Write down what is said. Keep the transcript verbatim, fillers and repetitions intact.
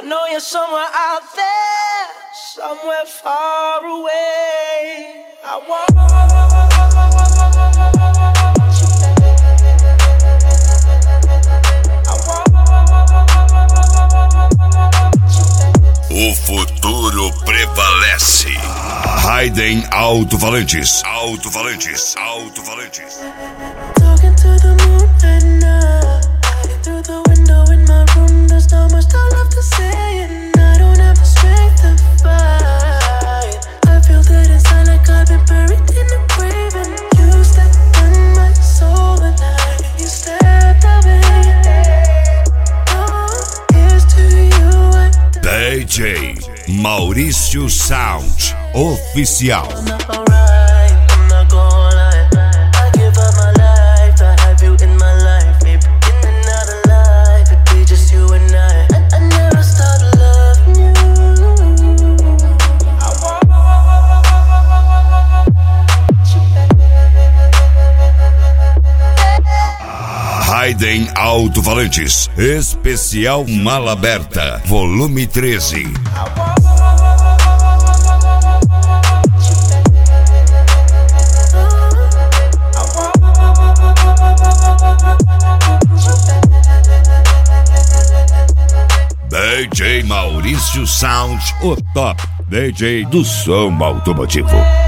know you're somewhere out there, somewhere far away. I want O futuro prevalece. Raiden Alto-Falantes. Alto-Falantes. Alto-Falantes. talking to the moon at night. Through the window in my room, there's not much I love to say, and I don't have the strength to fight. I feel that inside like I've been buried in a grave, and you stepped in my soul the night you stepped away. Oh, here's to you. I D J Maurício Sound Oficial. I'm not alright, I'm not gonna lie. I give up my life to have you in my life. Maybe in another life, it'd be just you and I. I, I never stopped loving you. I want you back. Raiden Alto-Falantes. Especial Mala Aberta. Volume treze. I want D J Maurício Sound, o top D J do som automotivo.